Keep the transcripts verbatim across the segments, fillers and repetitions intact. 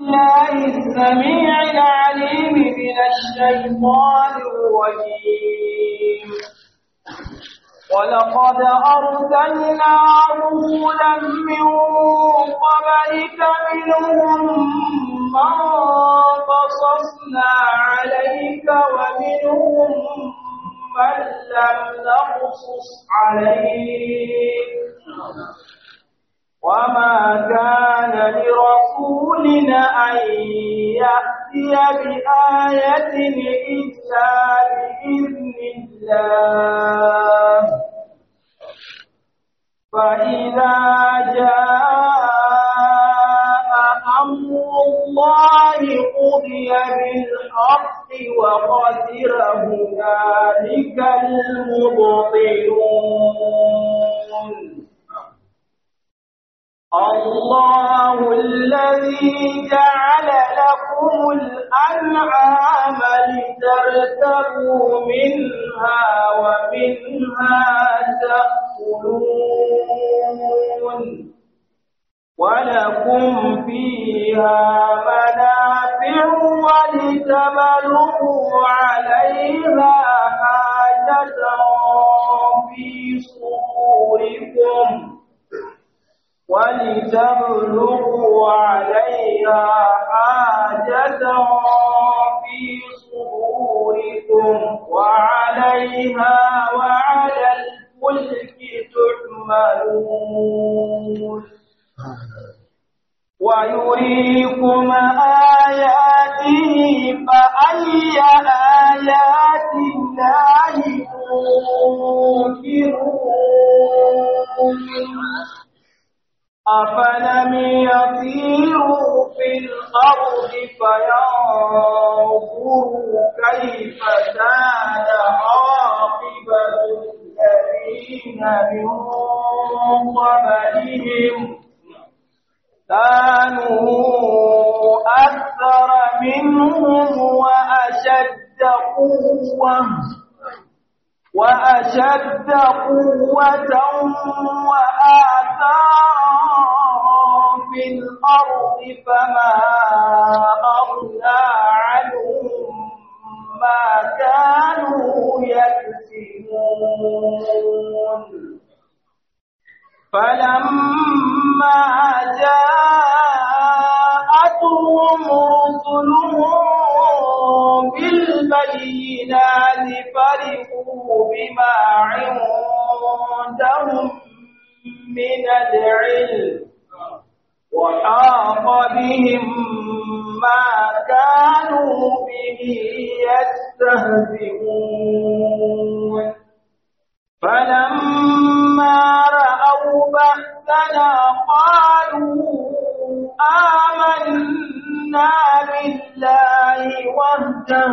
بالله السميع العليم من الشيطان الرجيم ولقد أرسلنا رسلا من قبلك منهم من قصصنا عليك ومنهم من لم نقصص عليك وما كان لرسول أن يأتي بآية إلا بإذن الله فإذا جاء أمر الله قضي بالحق وخسر هنالك المبطلون الله الذي جعل لكم الأنعام لتركبوا منها ومنها تأكلون ولكم فيها منافع ولتبلغوا عليها حاجة في صدوركم ولتبلغوا عليها حاجة في صدوركم وعليها وعلى الفلك تحملون ويريكم آياته فأي آيات الله تنكرون أفلم يسيروا في الأرض فينظروا كيف كان عاقبة الذين من قبلهم كانوا أكثر منهم وأشد قوة وأشد قوة وآثارا في الأرض فما أغنى عنهم ما كانوا يكسبون فلما جاءتهم رسلهم بالبينات فرحوا بما عندهم من العلم وحاق بهم ما كانوا به يستهزئون فلما رأوا بأسنا قالوا آمنا بالله وحده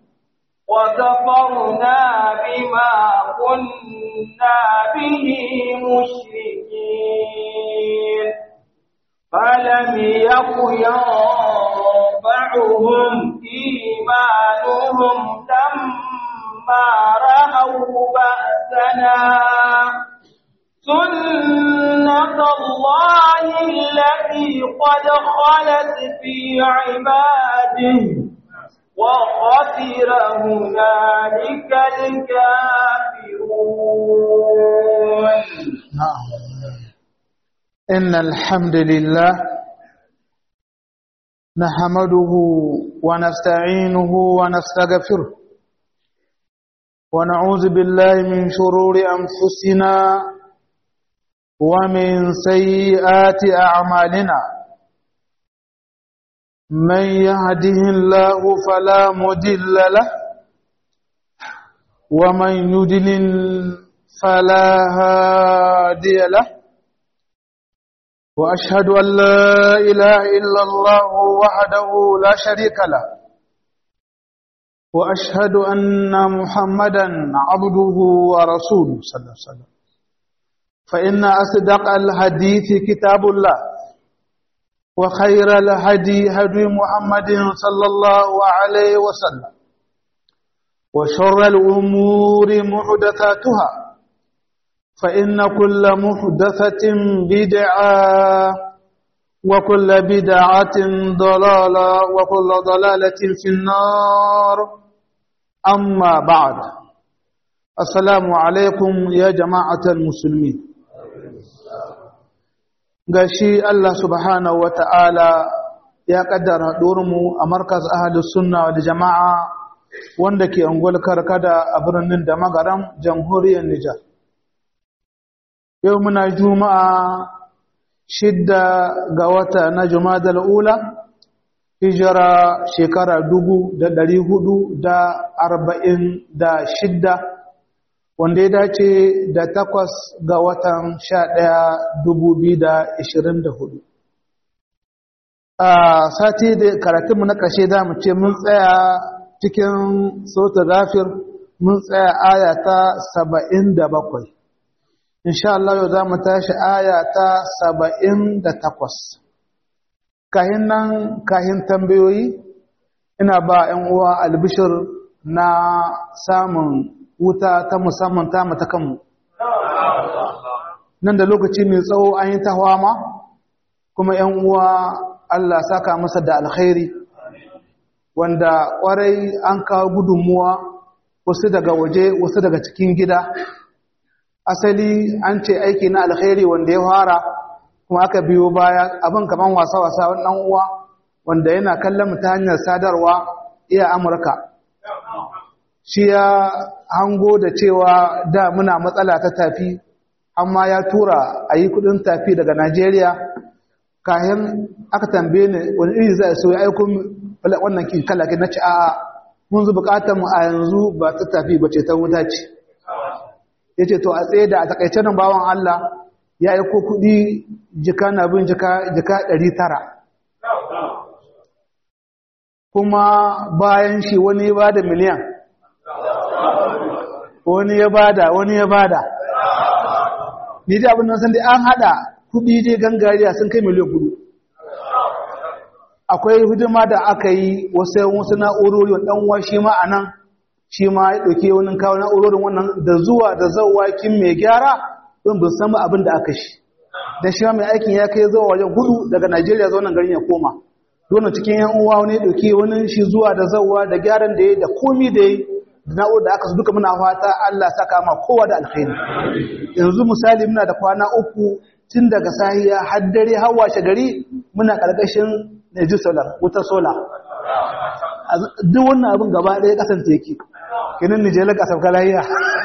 وكفرنا بما كنا به مشركين فلم يك ينفعهم إيمانهم لما رأوا بأسنا سنة الله التي قد خلت في عباده وخسر هنالك الكافرون. إن الحمد لله نحمده ونستعينه ونستغفره ونعوذ بالله من شرور أنفسنا ومن سيئات أعمالنا من يهده الله فلا مضل له ومن يضلل فلا هادي له وأشهد أن لا إله إلا الله وحده لا شريك له وأشهد أن محمدا عبده ورسوله صلى الله عليه وسلم فإن أصدق الحديث كتاب الله وخير الهدي هدي محمد صلى الله عليه وسلم وشر الأمور محدثاتها فإن كل محدثة بدعة وكل بدعة ضلالة وكل ضلالة في النار أما بعد السلام عليكم يا جماعة المسلمين gashi Allah subhanahu wa ta'ala ya kaddara mu a markaz ahlus sunna wal jama'a wanda ke ungul karkada a birnin da magaram jamhuriyar Nijar. Yau muna juma'a shidda ga wata na Jumadal Ula, hijira shekara dubu da ɗari hudu da arba'in da shidda, wanda ya dace da takwas ga watan sha ɗaya dubu biyu da ishirin da hudu. A sati da karatunmu na ƙarshe za mu ce mun tsaya cikin sautar gafir, mun tsaya aya ta saba'in da bakwai. Insha Allah yau za mu tashi aya ta saba'in da takwas. Kahin nan, kahin tambayoyi, ina ba ‘yan uwa albishir na samun wuta ta musamman ta mata kanmu. Nan da lokaci mai tsawo an yi ta hwama, kuma ‘yan uwa Allah saka masa da alkhairi, wanda ƙwarai an kawo gudunmuwa wasu daga waje, wasu daga cikin gida. Asali an ce aiki na alkhairi wanda ya fara kuma aka biyo baya abin kaman wasa-wasa wannan uwa wanda yana kallon mu ta hanyar sadarwa iya Amurka. Shi ya hango da cewa da muna matsala ta tafi amma ya tura a yi kudin tafi daga Najeriya. Kayan aka tambaye ni wani iri zai so ya aiko wannan kin kallake na ci a'a mun zu bukatar mu a yanzu ba ta tafi ba ce ta wuta ce. Ya ce to a tsaye da a takaice nan bawan Allah ya yi ko kudi jika na bin jika ɗari tara. Kuma bayan shi wani ya bada miliyan, wani ya bada, wani ya bada. Ni da abin nan san dai an haɗa kudi je gangariya sun kai miliyan kudu. Akwai hidima da aka yi wasu wasu na'urori wani ɗan shi ma a nan shi ma ya ɗauke wani kawo na'urorin wannan da zuwa da zawakin mai gyara don bin san abin da aka shi. Da shi ma mai aikin ya kai zuwa wajen gudu daga Najeriya zuwa nan garin ya koma. Dole cikin yan uwa wani ya ɗauke wani shi zuwa da zawa da gyaran da ya da komi da ya da na'urar da aka su duka muna fata Allah saka ma kowa da alkhairi. Yanzu misali muna da kwana uku tun daga sahiya har dare har washe gari muna ƙarƙashin Neji Solar, wutar sola. Duk wannan abin gaba ɗaya kasance yake. Kinin Nijelar ƙasar kalayya.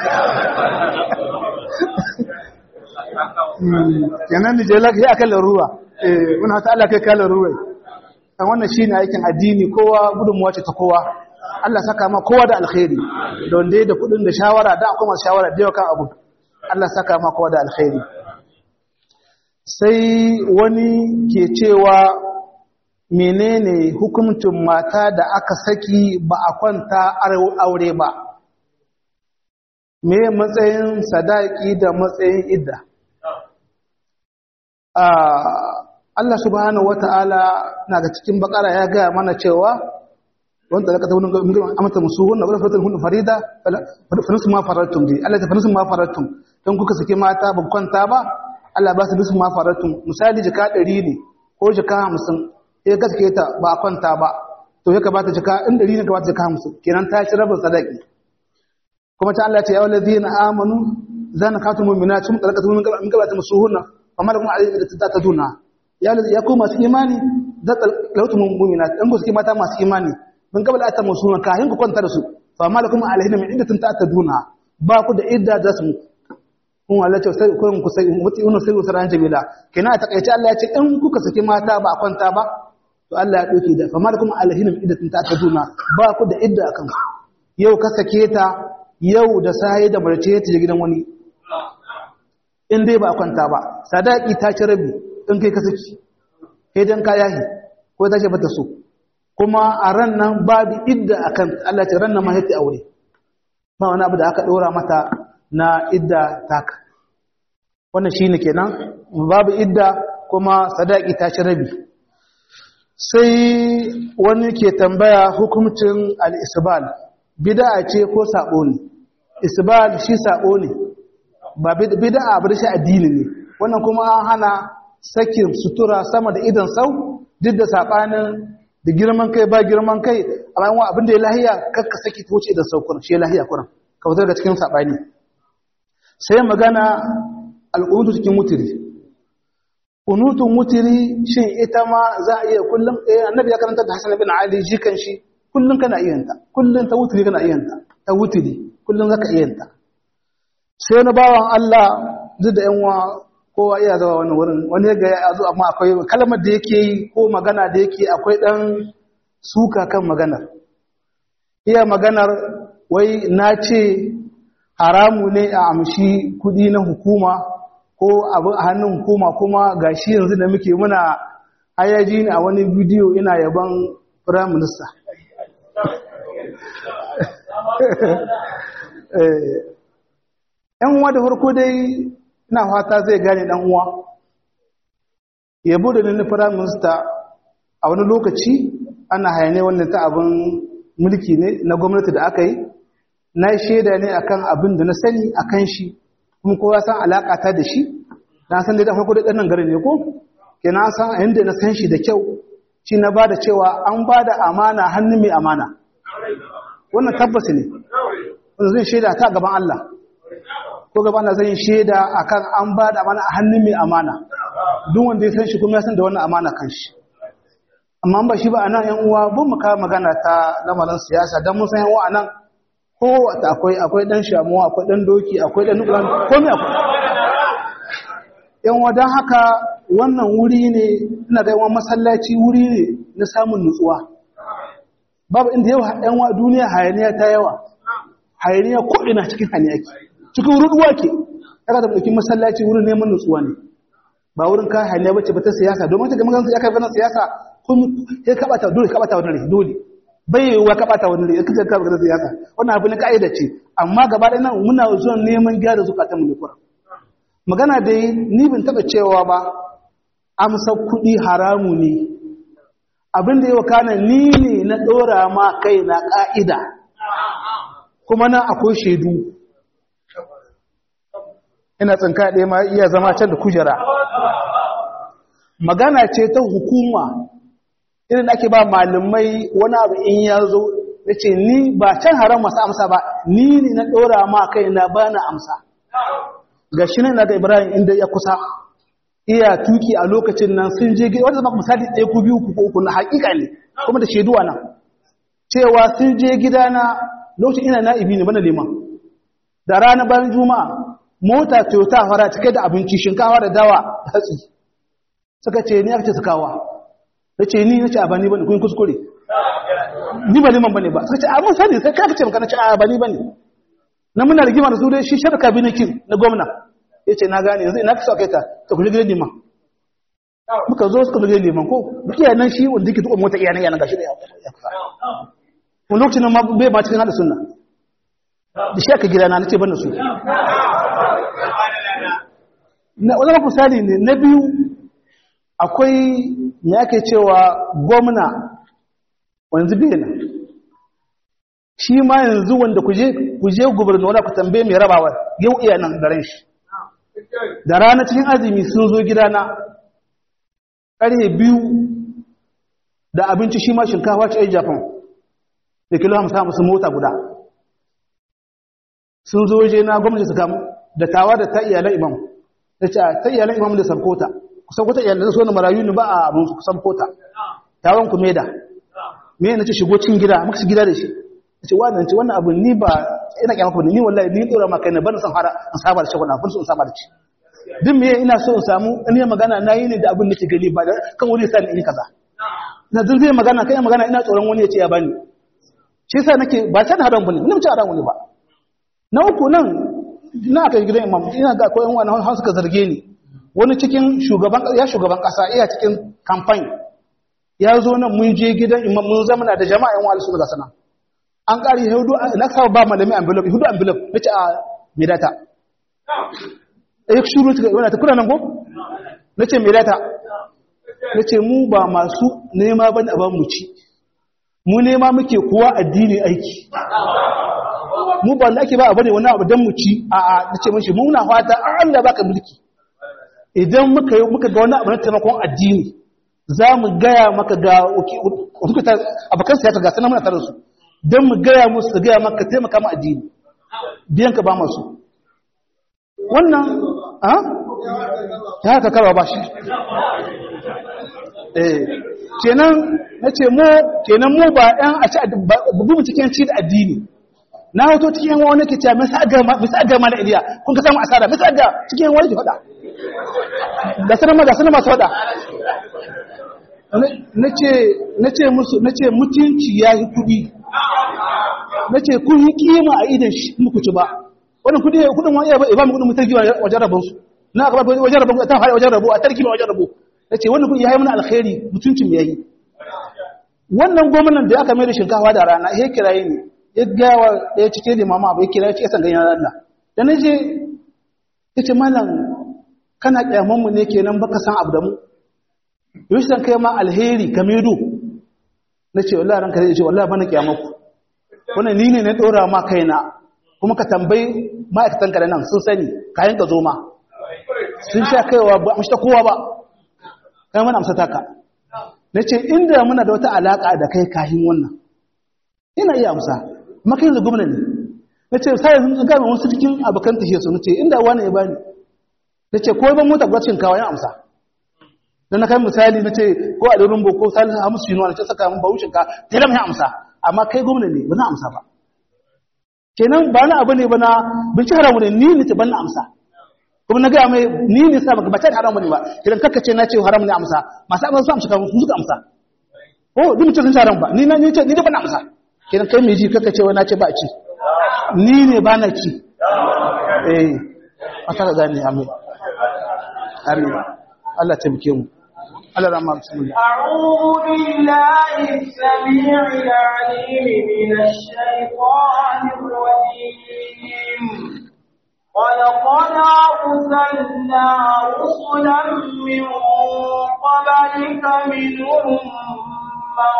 Kenan Nijelar ya akan ruwa. Muna ta Allah kai kalar ruwa. Dan wannan shine aikin addini kowa gudunmuwa ce ta kowa. Allah saka ma kowa da alkhairi. Da wanda da kudin da shawara da akwai masu shawara da yawa kan abu. Allah saka ma kowa da alkhairi. Sai wani ke cewa menene hukuncin mata da aka saki ba a kwanta aure ba, me matsayin sadaki da matsayin idda? Allah subhanahu wata'ala na ga cikin bakara ya gaya mana cewa wanda da ka ta wurin amata musu hunna wadda faratul hunna farida fanisu ma faratum bi Allah ta fanisu ma faratum don kuka saki mata ba kwanta ba Allah ba su bisu ma faratum. Misali jika ɗari ne ko jika hamsin ya gaske ta ba a kwanta ba to ya kamata jika in dari ne kamata jika hamsin kenan ta ci rabin sadaki. Kuma ta Allah ce ya walladina amanu zana katu mu'minat sun talaqatu min qabla min qabla tamsuhunna amma lakum alayhi da ta tuna ya ya ku masu imani da talaqatu mu'minat dan ku suke mata masu imani min qabla ta tamsuhunna kahin ku kwanta da su fa amma lakum alayhi min iddatin ta taduna ba ku da idda da su kun Allah ce sai kun ku sai muti wannan sai usaran jamila kenan a takaice Allah ya ce in kuka saki mata ba a kwanta ba to Allah ya doke da famar kuma alhinum iddatun ta kaduna ba ku da idda akan ku yau ka sake ta yau da sai da barce ta je gidan wani in dai ba kwanta ba sadaki ta ci rabi in kai ka saki kai dan ka yahi ko ta ce bata so kuma a ran nan babu idda akan Allah ce ran nan ma sai aure ba wani abu da aka dora mata na idda taka wannan shine kenan babu idda kuma sadaki ta ci rabi. Sai wani ke tambaya hukuncin al-isbal bid'a ce ko sabo ne? Isbal shi sabo ne ba bid'a ba shi addini ne. Wannan kuma an hana sakin sutura sama da idan sau duk da sabanin da girman kai ba girman kai amma yawan abin da ya lahiya kakka saki ta wuce idan sau kuran shi ya lahiya kuran ka fitar daga cikin sabani sai magana al'udu cikin mutiri kunutun mutiri shin ita ma za a iya kullum eh annabi ya karanta da Hassan bin Ali jikan shi kullum kana iyanta kullum ta wutiri kana iyanta ta wutiri kullum zaka iyanta sai na bawan Allah duk da yan wa kowa iya zawa wannan wurin wani ga ya zo amma akwai kalmar da yake yi ko magana da yake akwai dan suka kan maganar iya maganar wai na ce haramu ne a amshi kudi na hukuma ko abu a hannun hukuma kuma gashi yanzu da muke muna hayaji ne a wani bidiyo ina yaban prime minister yan uwa da farko dai ina fata zai gane dan uwa yabo da ni prime minister a wani lokaci ana hayane wannan ta abin mulki ne na gwamnati da aka yi na shaida ne akan abin da na sani akan shi kuma kowa san alaka ta da shi na san dai da farko da dan nan garin ne ko kenan san inda na san shi da kyau shi na bada cewa an bada amana hannun mai amana wannan tabbas ne wannan zai shaida ta gaban Allah ko gaban Allah zai shaida akan an bada amana a hannun mai amana duk wanda ya san shi kuma ya san da wannan amana kan shi amma ba shi ba anan yan uwa bin mu kawo magana ta lamarin siyasa dan mun san yan uwa anan ko wata akwai akwai dan shamuwa akwai dan doki akwai dan nukulan komai akwai yan wadan haka wannan wuri ne ina da yawan masallaci wuri ne na samun nutsuwa babu inda yawa yan wa duniya hayaniya ta yawa hayaniya ko ina cikin hayaniya ke cikin ruduwa ke kaga da dauki masallaci wurin neman nutsuwa ne ba wurin ka hayaniya bace ba ta siyasa domin ta ga magan ya kai bana siyasa kun ya kabata dole kabata wannan dole bai wa kabata wani ne kace ka ga siyasa wannan abu ne kaida ce amma gaba da nan muna zuwa neman gyara zukatan mu ne kura magana dai ni bin taba cewa ba amsa kudi haramu ne abin da yau kana ni ne na dora ma kai na kaida kuma nan akwai shedu ina tsinka ɗaya ma iya zama can da kujera magana ce ta hukuma irin ake ba malamai wani abu in ya zo ya ce ni ba can haram masu amsa ba ni ne na ɗora ma kai na ba na amsa ga shi ne na ga ibrahim inda ya kusa iya tuki a lokacin nan sun je gida wanda zama misali ɗaya ku biyu ku uku na haƙiƙa ne kuma da shaiduwa nan cewa sun je gida na lokacin ina na'ibi ne bana liman da rana bayan juma'a mota toyota fara cike da abinci shinkawa da dawa da hatsi suka ce ni aka ce su kawa da ce ni na ce a bani bane kun kuskure ni ba liman bane ba suka ce a mun sani sai ka ce maka na ce a bani bane na muna rigima da su dai shi sharka bi nake na gwamna yace na gane yanzu ina ka sauke ta ta kuje gidan liman muka zo suka gidan liman ko dukiya nan shi wanda yake tuka mota iyanan yana gashi da ya kusa mun lokacin nan ma bai ma cikin hada sunna da shi aka gidana nace ban da su na wannan misali ne na biyu akwai me ake cewa gwamna wanzu bena shi ma yanzu wanda kuje kuje gubernura ku tambaye mai rabawa yau iya nan garin shi da rana cikin azumi sun zo gidana ƙarfe biyu da abinci shi ma shinkafa ce Japan da kilo hamsin hamsin mota guda sun zo waje na gwamnati su kamu da tawa da ta iyalan imam da ce ta iyalan imam da sarkota kusan kota iyalan su wani marayu ne ba a abin su kusan kota tawon ku meda me na ce shigo cikin gida muka shi gida da shi ce wannan ce wannan abu ni ba ina kyamar ku ni wallahi ni dora maka ne ban san fara in saba da shi wannan ban so in saba da shi din me ina so in samu in yi magana nayi ne da abin da ke gani ba kan wani sai in kaza na zan zai magana kai magana ina tsoron wani ya ce ya bani shi yasa nake ba ta da hadan bane ina ce hadan wani ba na uku nan ina kai gidan imam ina ga koyan wani har suka zarge ni wani cikin shugaban ya shugaban kasa iya cikin campaign ya zo nan mun je gidan imam mun zamana da jama'a yan wali su daga sana an ƙari hudu na kawo ba malami envelope hudu envelope na ce a mai data ɗaya shuru ta wani ta kuna nan ko na ce mai data na ce mu ba masu nema ban a ban mu ci mu nema muke kuwa addini aiki mu ba da ake ba a bane wani abu don mu ci a a na ce mashi muna fata an da baka mulki idan muka yi muka ga wani abu na taimakon addini za mu gaya maka ga abokan siyasa ga sanar muna tare su don mu gaya musu su gaya maka taimaka ma addini biyan ka ba masu wannan a ya haka karwa ba shi eh kenan na ce mu kenan mu ba ɗan a ci bugu cikin ci da addini na hoto cikin wani ke cewa misa agama da iliya kun ka samu asara misa aga cikin wani ke faɗa da sanar ma da sanar masu faɗa na ce musu na ce mutunci ya yi kuɗi na ce kun yi kima a idan shi muku ci ba wannan kudi kudin wani ya ba mu kudin mutarki wajen rabon su na aka ba wajen rabon ta fara wajen rabo a tarki ba wajen rabo nace wannan kudi yayi mana alkhairi mutuncin yayi wannan gwamnatin da aka mai da shinkafa da rana ya kiraye ni ya gawa daya cike da mama bai kira ce san ganyen Allah da naje yace mallam kana kiyaman mu ne kenan baka san abu da mu yoshi san kai ma alheri ka medo nace wallahi ranka zai ce wallahi bana kiyamaku wannan ni ne na dora ma kaina kuma ka tambayi ma'aikatan ka da nan sun sani kayan ka zo ma sun sha kaiwa ba mashi ta kowa ba kai mana amsa taka na ce inda muna da wata alaƙa da kai kayan wannan ina iya amsa maka yanzu gwamna ne na ce sai yanzu gami wasu cikin abokan tafiye su na ce inda wani ya bani na ce ko ban mota gwacin kawo ya amsa don na kai misali na ce ko a ɗorin boko salisu hamisu yinuwa na ce saka mun bawushin ka ta yi ya amsa amma kai gwamna ne ba na amsa ba kenan ba na abu ne ba na binci haramu ne ni ne ta ban na amsa kuma na gaya mai ni ne sa baka bace haramu ne ba idan kakkace na ce haramu ne amsa masu amsa su amsa kan su suka amsa oh duk mutum sun haramu ba ni na ni ce ni da ban na amsa kenan kai mai ji kakkace wai na ce ba ci ni ne ba na ci eh aka ga gane amin amin Allah ta bike mu Allah rahma bismillah a'udhu billahi as-sami'il 'alim minash shaitanir rajim ولقد أرسلنا رسلا من قبلك منهم من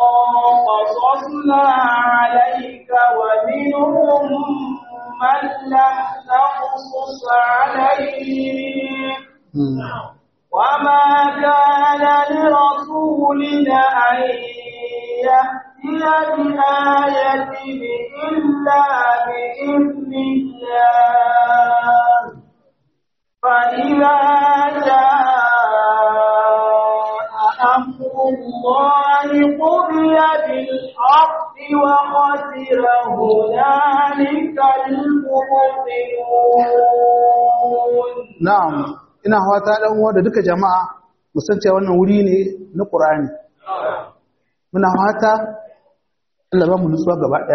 قصصنا عليك ومنهم من لم نقصص عليك وما كان لرسول أن يأتي بآية إلا بإذن الله فإذا جاء أمر الله قضي بالحق وخسر هنالك المبطلون. نعم ina fata dan uwa da duka jama'a musan cewa wannan wuri ne na Qur'ani muna fata Allah ba mu nutsuwa gaba daya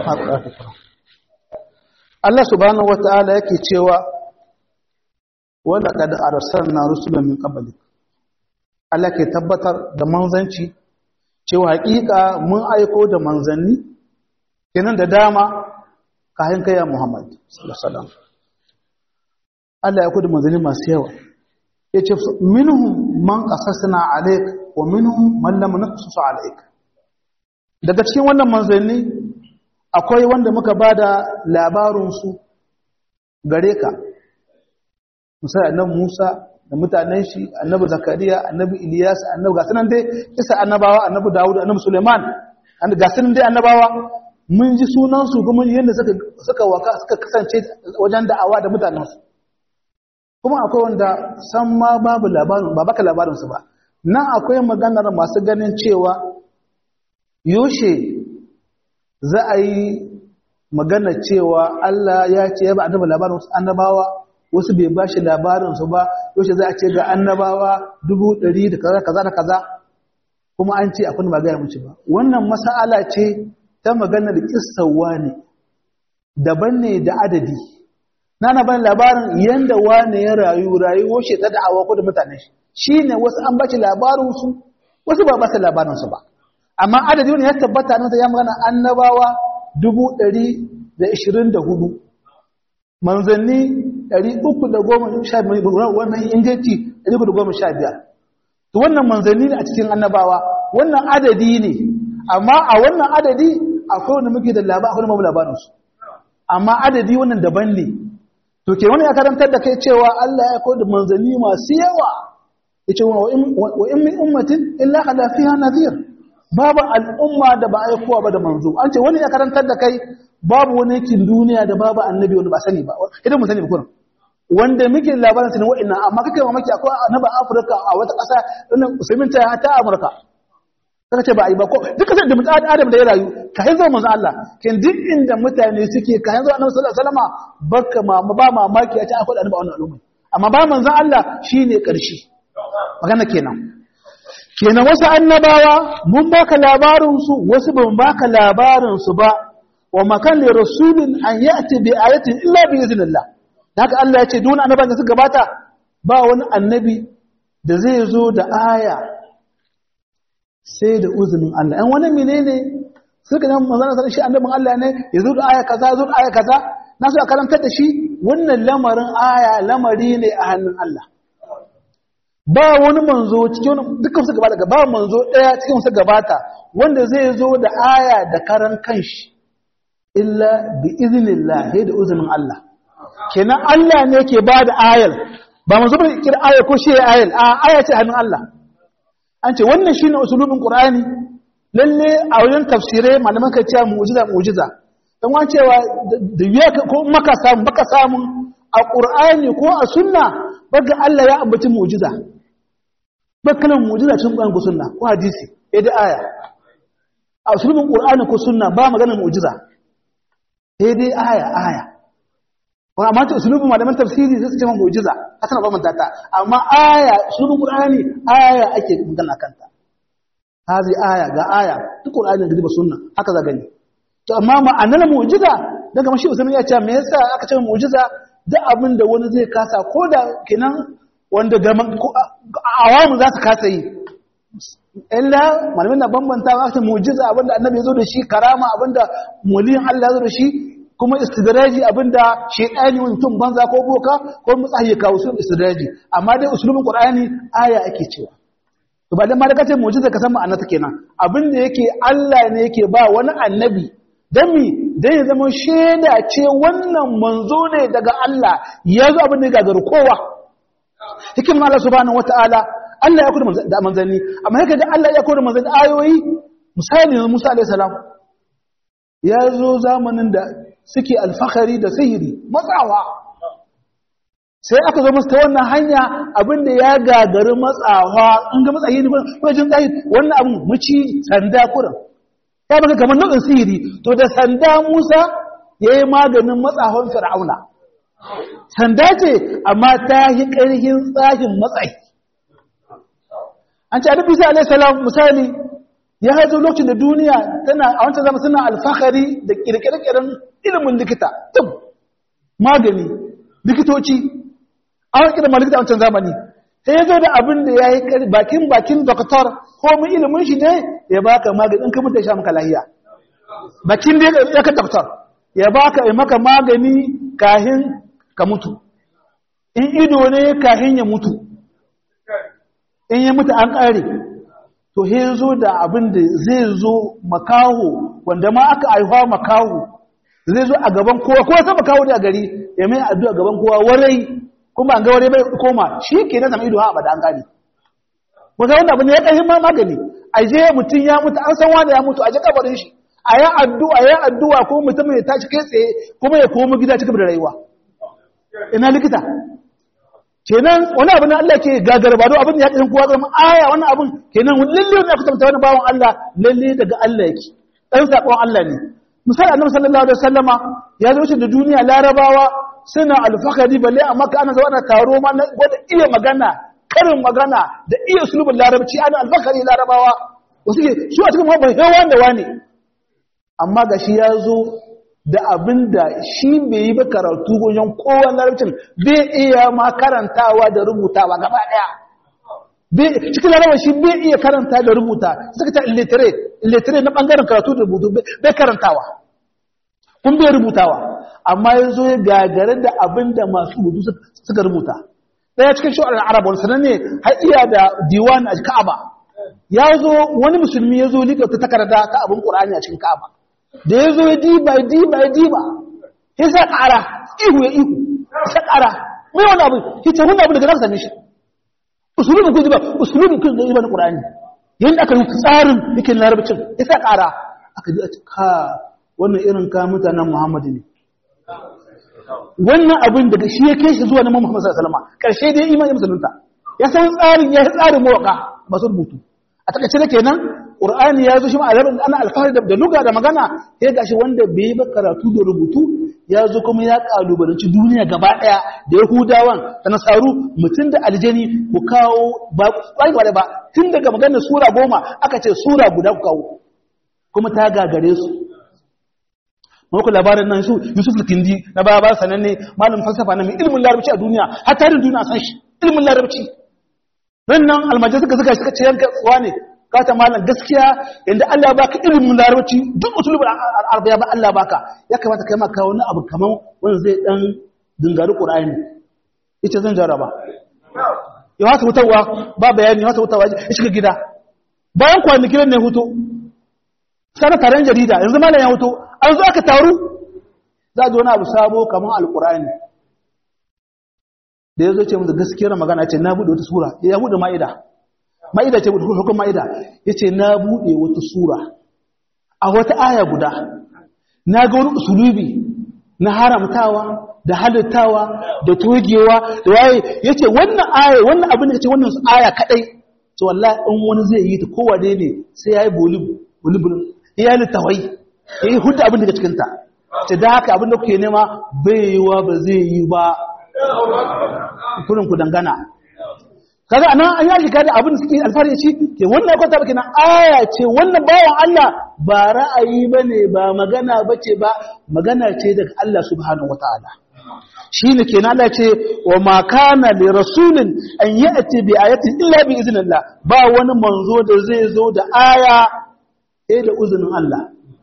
Allah subhanahu wataala yake cewa wala qad arsalna rusulan min qablik Allah ke tabbatar da manzanci cewa hakika mun aiko da manzanni kenan da dama kayan kai ya Muhammad sallallahu alaihi wasallam Allah ya kudu manzanni masu yawa ya ce minhum man qasasna alayk wa minhum man lam naqsus alayk daga cikin wannan manzanni akwai wanda muka bada labarin su gare ka misali annabi Musa da mutanen shi annabi Zakariya annabi Ilyas annabi ga sanan dai kisa annabawa annabi Dawud annabi Sulaiman an ga sanan dai annabawa mun ji sunan su kuma yanda suka suka waka suka kasance wajen da'awa da mutanen su kuma akwai wanda san ma babu labarin ba baka labarinsu ba nan akwai maganar masu ganin cewa yoshe za a yi magana cewa Allah ya ce ya ba annaba labarin annabawa wasu bai ba shi labarinsu ba yoshe za a ce ga annabawa dubu ɗari da kaza kaza da kaza kuma an ce akwai ba gaya mace ba wannan mas'ala ce ta maganar kissawa ne daban ne da adadi na na ban labarin yanda wane ya rayu rayuwar shi ta da'awa ko da mutane shi shine wasu an bashi labarin su wasu ba ba su labarin su ba amma adadi ne ya tabbata nan ya magana annabawa dubu ɗari da ishirin da hudu manzanni ɗari uku da goma sha biyar wannan inganci ɗari uku da goma sha biyar to wannan manzanni ne a cikin annabawa wannan adadi ne amma a wannan adadi akwai wanda muke da labarin akwai wanda labarin su amma adadi wannan daban ne to ke wani ya karantar da kai cewa Allah ya koda manzanni masu yawa yace wa in wa in min ummatin illa qad fiha nadhir babu al'umma da ba aikowa ba da manzo an ce wani ya karantar da kai babu wani yakin duniya da babu annabi wanda ba sani ba idan mun sani ba kullum wanda muke labarin su ne wa'annan amma kake mamaki akwai annabi Afirka a wata ƙasa wannan Usaimin ta ta Amurka kaga ce ba ai ba ko duka sai da mutan Adam da ya rayu ka hanzo manzo Allah kin duk inda mutane suke ka hanzo Annabi sallallahu alaihi wasallama baka ma ba mamaki a ce akwai annabi a wannan al'umma amma ba manzo Allah shine ƙarshe magana kenan kenan wasu annabawa mun baka labarin su wasu ban baka labarin su ba wa makan li rasulin an ya'ti bi ayatin illa bi iznillah haka Allah ya ce duk annabawan da suka gabata ba wani annabi da zai zo da aya sai da uzunin Allah ɗan wani menene suka nan manzon sallallahu shi annabin Allah ne ya zo da aya kaza zo da aya kaza na so a karantar da shi wannan lamarin aya lamari ne a hannun Allah ba wani manzo cikin dukkan su gabata ba manzo daya cikin su gabata wanda zai zo da aya da karan kanshi illa bi iznillah sai da uzunin Allah kenan Allah ne yake ba da ayar ba manzo ba kira aya ko shi ayar a aya ce hannun Allah an ce wannan shine usulubin Qur'ani lalle a wajen tafsirai malaman ka cewa mu'jiza mu'jiza dan wan cewa da biya ko maka samu baka samu a Qur'ani ko a sunna baga Allah ya ambaci mu'jiza bakalan mu'jiza cikin Qur'ani ko sunna ko hadisi eh da aya a usulubin Qur'ani ko sunna ba magana mu'jiza eh dai aya aya wa amma ta usulubin malaman tafsiri sai su ce mu'jiza hasana ba mantata amma aya usulubin Qur'ani aya ake magana kanta hazi aya ga aya duk Qur'ani da ba sunna haka za gani to amma ma'anar mu'jiza daga mashi usulun ya ce me yasa aka ce mu'jiza da abin da wani zai kasa ko da kenan wanda ga awamu za su kasa yi illa malamin na bambanta ba ta mu'jiza abinda annabi ya zo da shi karama abinda muliyin Allah ya zo da shi kuma istidraji abinda shedani mutum banza ko boka ko mutsahi kawo su istidraji amma dai usulubin Qur'ani aya ake cewa to ba dan ma da kace mu'jiza ka san ma'ana ta kenan abinda yake Allah ne yake ba wani annabi dan mi dan ya zama sheda ce wannan manzo ne daga Allah yazo abin da gagaru kowa hikimin Allah subhanahu wataala Allah ya kudu da manzanni amma haka da Allah ya kudu manzanni ayoyi misali Musa alayhi salam ya zo zamanin da suke alfahari da sihiri matsawa sai aka zo musu ta wannan hanya abinda ya gagari matsawa in ga matsayi ne ko jin dai wannan abin muci sanda kurin ya baka kamar nau'in sihiri to da sanda Musa yayi maganin matsawan Fir'auna sanda ce amma ta yi ƙarfin tsahin matsayi an ce Annabi Isa alayhi salam misali ya hazo lokacin da duniya tana a wancan zama suna alfahari da kirkire-kiren ilimin likita tub magani likitoci a wani kiran malikita a wancan zamani sai ya zo da abin da ya yi bakin bakin doktor ko mun ilimin shi ne ya baka magani in ka mutu ya sha maka lahiya bakin da ya ka doktor ya baka ya maka magani kahin ka mutu in ido ne kahin ya mutu in ya mutu an kare to he zo da abin da zai zo makaho wanda ma aka aihuwa makaho zai zo a gaban kowa kowa sai makaho da gari ya mai addu'a gaban kowa warai kuma an ga warai bai koma shi ke na zama ido ha abada an gani wanda wannan abin ya kai magani a je mutum ya mutu an san wanda ya mutu a je kabarin shi a yi addu'a ya addu'a ko mutum ya tashi kai tsaye kuma ya komo gida cikin da rayuwa ina likita kenan wani abin da Allah ke gagarba don abin da ya ƙirin kowa zama aya wani abin kenan lalle ne aka tabbata wani bawan Allah lalle daga Allah yake ɗan saƙon Allah ne misali annabi sallallahu alaihi wasallama ya zo da duniya larabawa suna alfahari balle amma ka ana zauna taro ma na gwada iya magana karin magana da iya sulubin larabci ana alfahari larabawa wasu ke su a cikin mabar hewa da wane amma ga shi ya zo da abin da shi bai yi ba karatu wajen kowa larabcin bai iya ma karantawa da rubutawa gaba daya cikin larabar shi bai iya karanta da rubuta suka ta illiterate illiterate na bangaren karatu da rubutu bai karantawa kun bai rubutawa amma ya zo ya gagare da abin da masu rubutu suka rubuta daya cikin shu'ar arab wani sanar ne har iya da diwan a ka'aba ya zo wani musulmi ya zo liƙa ta takarda ta abin ƙur'ani a cikin ka'aba da ya zo ya diba ya diba ya diba ya sa ƙara ihu ya ihu ta ƙara mai wani abu yace wannan abu daga nan same shi usulubin kun ba usulubin kun da ibn qur'ani yanda aka rubuta tsarin yake larabcin yasa ƙara aka ji a ka wannan irin ka mutanen Muhammadu ne wannan abin daga shi yake shi zuwa na Muhammad sallallahu alaihi wasallam karshe dai imani musulunta ya san tsarin ya tsarin mawaka ba su rubutu a takaice da kenan qur'ani ya zo shi ma arabin ana alfahari da luga da magana sai gashi wanda bai ba karatu da rubutu ya zo kuma ya kalubalanci duniya gaba daya da yahudawan da nasaru mutun da aljani ku kawo ba kwai ba ba tun daga maganar sura goma aka ce sura guda ku kawo kuma ta gagare su muku labarin nan su Yusuf al-Kindi na baba sananne malamin falsafa na mai ilmin larabci a duniya har tarin duniya san shi ilmin larabci nan almajid suka suka suka ce yanka tsuwa ne ka ta malam gaskiya inda Allah baka ilmin larabci duk usulul arabiya ba Allah baka ya kamata kai ma kawo wani abu kaman wanda zai dan dingari Qur'ani yace zan jaraba ya wata hutawa ba bayani wata hutawa ya shiga gida bayan kwanaki ne huto sai taron jarida yanzu malam ya huto an zo aka taru za a ji wani abu sabo kamar alkur'ani da ya zo ce musu gaskiyar magana ce na buɗe wata sura ya buɗe ma'ida ma'ida ce hukun ma'ida ya ce na buɗe wata sura a wata aya guda na ga wani usulubi na haramtawa da halittawa da togewa da waye ya ce wannan aya wannan abin da ce wannan aya kaɗai ce wallahi in wani zai yi ta kowane ne sai ya yi bolibulin ya yi littawai ya yi hudu abin daga cikinta ce da haka abin da kuke nema bai yiwa ba zai yi ba kurin ku dangana kaga anan an yaki kada abin da suke alfahari shi ke wannan ya kwanta baki na aya ce wannan bawan Allah ba ra'ayi bane ba magana bace ba magana ce daga Allah subhanahu wataala shine kenan Allah ce wa ma kana li rasulin an ya'ti bi ayatin illa bi iznillah ba wani manzo da zai zo da aya sai da uzunin Allah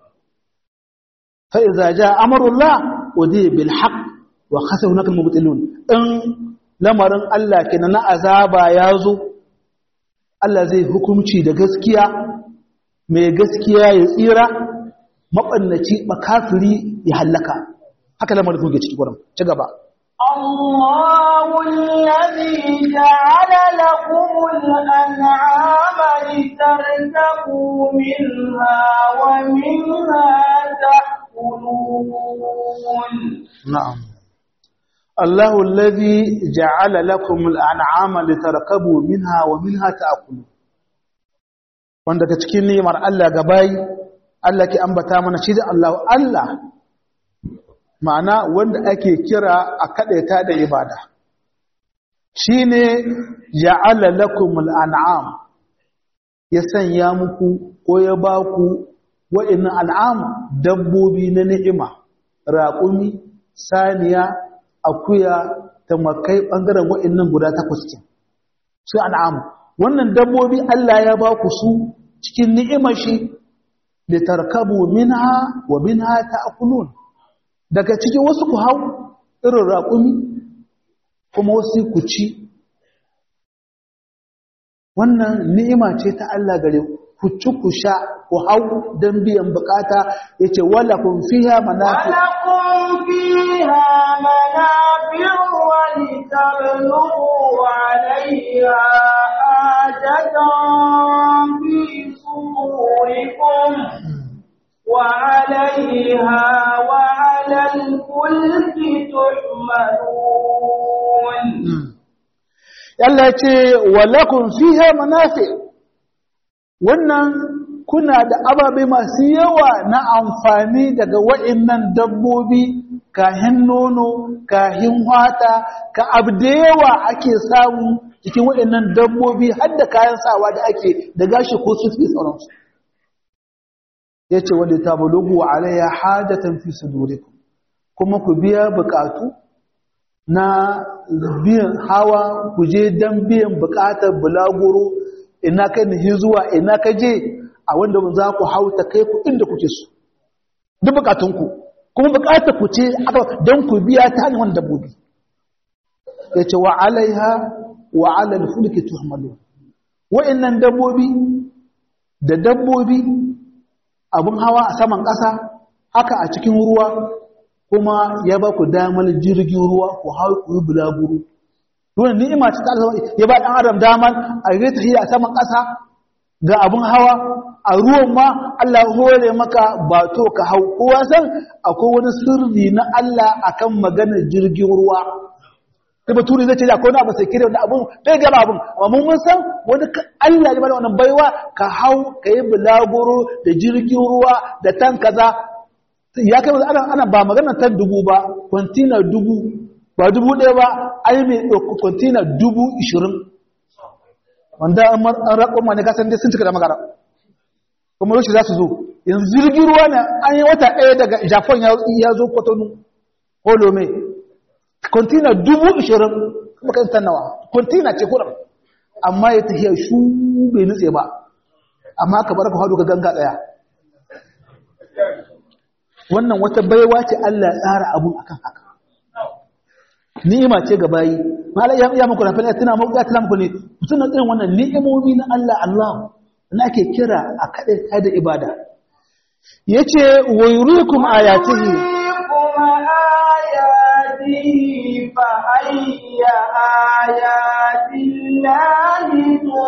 فإذا جاء أمر الله ودي بالحق وخسر هناك المبطلون إن لمرن الله كنا عذابا يازو الله زي حكمci da gaskiya mai gaskiya ya tsira mabannaci makafiri ya halaka haka lamarin kuke ciki gurin ci gaba Allahu alladhi ja'ala lakumul an'ama litarkabu minha wa minha نعم الله الذي جعل لكم الأنعام لتركبوا منها ومنها تأكلون wanda daga cikin ni'imar Allah gabai Allah ke ambata mana shi da Allah Allah ma'ana wanda ake kira a kadaita da ibada shine ja'ala lakumul an'am ya sanya muku ko ya baku wa'innan al'am dabbobi na ni'ima raƙumi saniya akuya tamakai ɓangaren wa'innan guda takwas ce su al'am wannan dabbobi Allah ya ba ku su cikin ni'imar shi da tarkabu minha wa minha ta'kulun daga cikin wasu ku hau irin raƙumi kuma wasu ku ci wannan ni'ima ce ta Allah gare ku ku ci ku sha ku hau don biyan bukata ya ce wala kun fiha manafi wala kun fiha manafi wa litablugu alayha ajatan fi sudurikum wa alayha wa ala al-fulki tuhmalun Allah ce wala kun fiha manafi wannan kuna da ababe masu yawa na amfani daga wa'innan dabbobi kahin nono kahin wata ka abdewa ake samu cikin wa'innan dabbobi har da kayan sawa da ake da gashi ko su fi sauransu yace wanda tablugu alayya hajatan fi sudurikum kuma ku biya bukatu na biyan hawa ku je dan biyan bukatar bulaguro ina kai ni zuwa ina ka je a wanda za ku hauta kai ku inda kuke so duk bukatunku kuma bukatar ku ce don ku biya ta hanyar wannan dabbobi yace wa alaiha wa ala al-fulki tuhmalu wa'annan dabbobi da dabbobi abun hawa a saman ƙasa haka a cikin ruwa kuma ya ba ku damar jirgin ruwa ku hau ku yi bulaguro wannan ni'ima ce ta Allah ya ba dan adam damar a yi tafiya a saman ƙasa ga abun hawa a ruwan ma Allah hore maka ba to ka hau kowa san akwai wani sirri na Allah akan maganar jirgin ruwa sai baturi zai ce da kona ba sai kire wannan abun bai gaba abun amma mun san wani Allah ya bada wannan baiwa ka hau ka yi bulaguro da jirgin ruwa da tan kaza ya kai ana ana ba magana tan dubu ba container dubu ba dubu ɗaya ba ai mai container dubu ishirin wanda an raƙo ma ne ka san dai sun cika da magara kuma yoshi za su zo yanzu jirgin ruwa ne an yi wata ɗaya daga Japan ya zo Cotonou ko Lome container dubu ishirin kuma kan tannawa container ce kullum amma ya tafiya shu bai nutse ba amma ka bar ka hadu ka ganga tsaya wannan wata baiwa ce Allah ya tsara abun akan haka ni'ima ce ga bayi malai ya ya muku rafin tana muku tana muku ne suna irin wannan ni'imomi na Allah Allah na ake kira a kadai ta da ibada yace wa yuriikum ayatihi fa ayya ayatillahi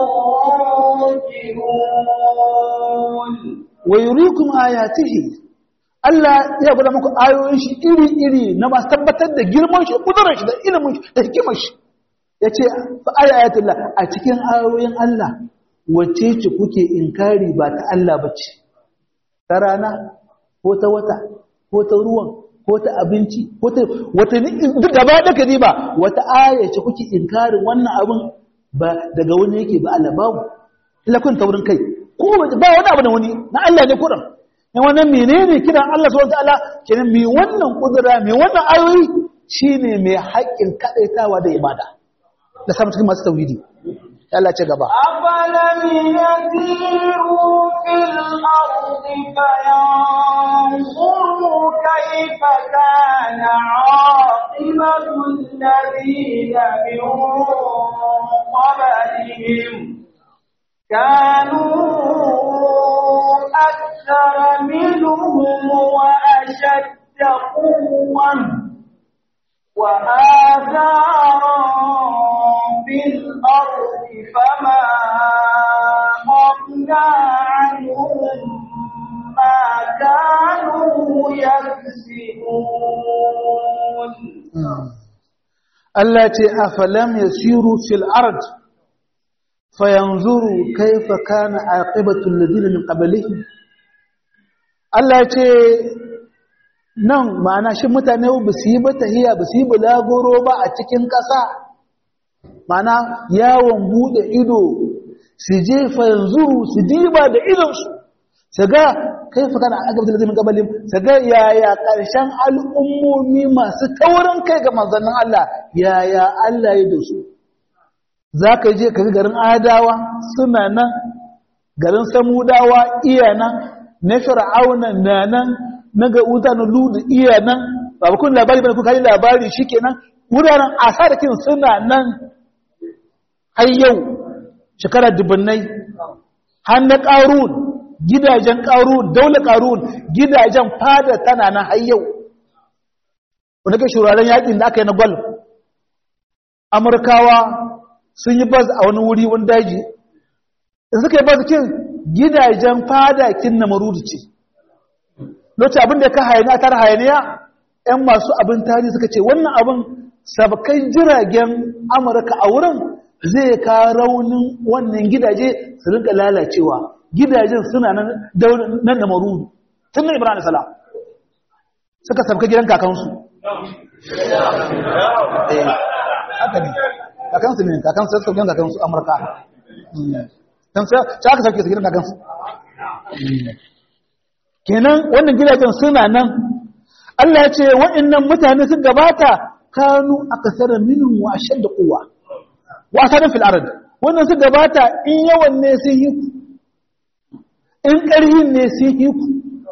tunqirun wa yuriikum ayatihi Allah ya gwada muku ayoyin shi iri-iri na masu tabbatar da girman shi, kudurar shi da ilimin shi da hikimar shi. Ya ce, fa ayatullah a cikin ayoyin Allah wacce ce kuke inkari ba ta Allah ba ce, ta rana, ko ta wata, ko ta ruwan, ko ta abinci, ko ta wata duk gaba ɗaka ne ba, wata aya ce kuke inkarin wannan abin ba daga wani yake ba Allah babu. Ila kun taurin kai, ko ba wani abu da wani, na Allah ne kuran. in wannan menene kiran Allah subhanahu wataala kenan mai wannan kudura mai wannan ayoyi shine mai haƙƙin kadaitawa da ibada da samu cikin masu tauhidi Allah ce gaba afalam yasiru fil ardi fayanzuru kayfa kana aqibatu alladhina min qablihim كانوا أكثر منهم وأشد قوة وآثارا في الأرض فما أغنى عنهم ما كانوا يكسبون التي أفلم يسيروا في الأرض فينظروا كيف كان عاقبة الذين من قبلهم Allah ce nan ma'ana shi mutane ba su yi ba tahiya ba su yi bulagoro ba a cikin ƙasa ma'ana yawon buɗe ido su je fayanzuru su diba da idonsu su ga kai fa kana agabar da zai min gabalin su ga yaya ƙarshen al'ummomi masu taurin kai ga manzannin Allah yaya Allah ya da su za ka je ka ga garin adawa suna nan garin samudawa iya nan na fir'auna na nan na ga mutanen ludu iya nan ba kun labari ba kun kai labari shikenan wuraren asarakin suna nan har yau shekara dubunnai har na qarun gidajen qarun daular qarun gidajen fada tana nan har yau wanda ke shuraren yakin da aka yi na gwal amurkawa sun yi baz a wani wuri wani daji da suka yi baz kin gidajen fadakin na marudu ce lokacin abin da ka hayani a tara hayaniya ‘yan masu abin tarihi suka ce wannan abin sabakai jiragen amurka a wurin zai ka raunin wannan gidaje su rinka lalacewa gidajen suna nan da marudu tun na ibrahim salam suka sabka gidan kakansu haka ne kakansu ne kakansu sai sauƙin kakansu amurka don sai aka sauke su gidan kakansu kenan wannan gidajen suna nan Allah ya ce waɗannan mutane sun gabata kanu akasara minhum wa ashadda quwwa wa asaran fil ard wannan sun gabata in yawan ne sun yi ku in ƙarhin ne sun yi ku